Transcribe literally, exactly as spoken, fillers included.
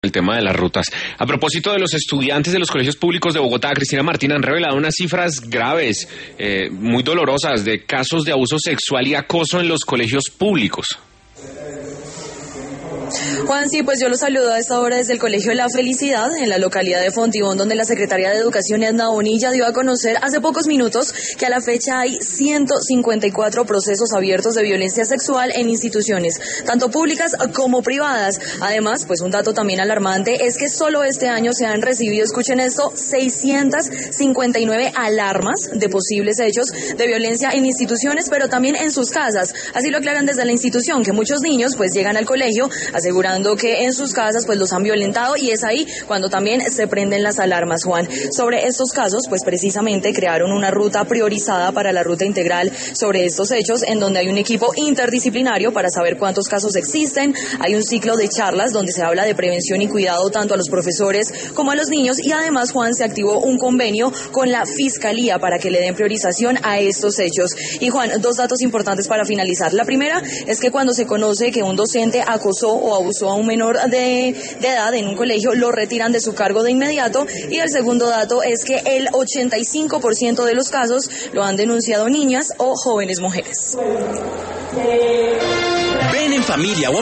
el tema de las rutas. A propósito de los estudiantes de los colegios públicos de Bogotá, Cristina Martín, han revelado unas cifras graves, eh, muy dolorosas, de casos de abuso sexual y acoso en los colegios públicos. Juan, sí, pues yo los saludo a esta hora desde el Colegio La Felicidad, en la localidad de Fontibón, donde la Secretaría de Educación, Edna Bonilla, dio a conocer hace pocos minutos que a la fecha hay ciento cincuenta y cuatro procesos abiertos de violencia sexual en instituciones, tanto públicas como privadas. Además, pues un dato también alarmante es que solo este año se han recibido, escuchen esto, seiscientas cincuenta y nueve alarmas de posibles hechos de violencia en instituciones, pero también en sus casas. Así lo aclaran desde la institución, que muchos niños pues llegan al colegio asegurando que en sus casas pues los han violentado, y es ahí cuando también se prenden las alarmas, Juan. Sobre estos casos, pues precisamente crearon una ruta priorizada para la ruta integral sobre estos hechos, en donde hay un equipo interdisciplinario para saber cuántos casos existen. Hay un ciclo de charlas donde se habla de prevención y cuidado tanto a los profesores como a los niños, y además, Juan, se activó un convenio con la Fiscalía para que le den priorización a estos hechos. Y Juan, dos datos importantes para finalizar. La primera es que cuando se conoce que un docente acosó o abusó a un menor de, de edad en un colegio, lo retiran de su cargo de inmediato. Y el segundo dato es que el ochenta y cinco por ciento de los casos lo han denunciado niñas o jóvenes mujeres. Ven en familia o